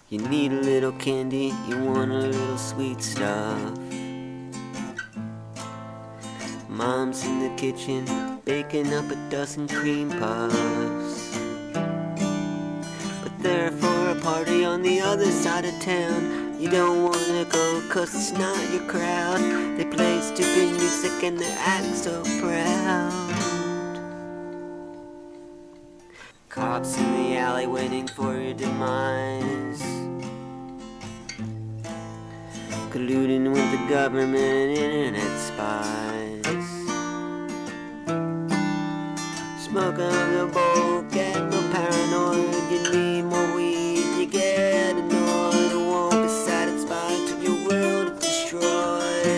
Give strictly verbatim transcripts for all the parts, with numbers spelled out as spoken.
You need a little candy, you want a little sweet stuff. Mom's in the kitchen, baking up a dozen cream puffs. But they're for a party on the other side of town. You don't wanna go cause it's not your crowd. They play stupid music and they act so proud. Cops in the alley waiting for your demise, colluding with the government and internet spies. Smoke on the bowl, get no paranoid. You need more weed, you get annoyed. It won't be satisfied till your world is destroyed.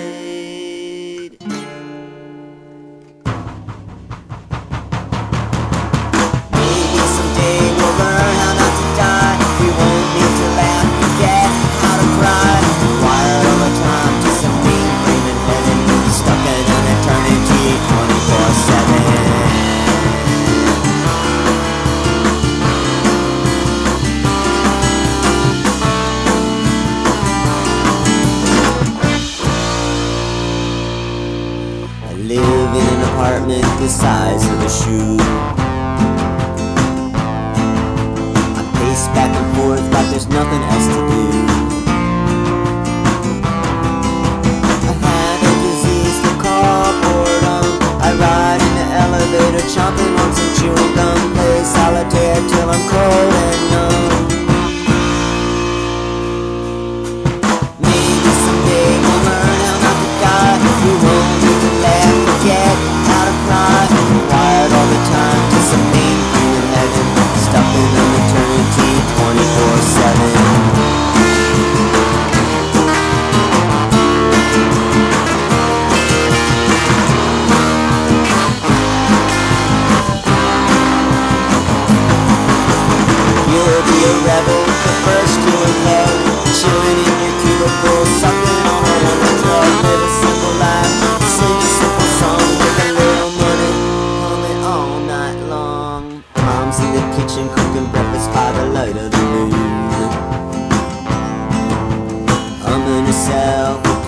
Maybe someday we'll learn how not to die. We won't need to laugh, forget how to cry. Wired all the time to some mean dream in heaven, stuck in an eternity twenty-four seven. I live in an apartment the size of a shoe. I pace back and forth like there's nothing else to do. I had a disease they call boredom. I ride in the elevator chomping on some chewing gum. Play solitaire till I'm cold and numb. Maybe someday we'll learn how not to die. We won't need to laugh, forget how to cry. Wired all the time to some main thing in heaven, stuck in an eternity twenty-four seven. You'll be a rebel, the first to love, chilling in your cubicle, sucking on a hundred drug. Live a simple life, sing a simple song, with a little money, hum it all night long. Mom's in the kitchen cooking breakfast by the light of the moon, humming herself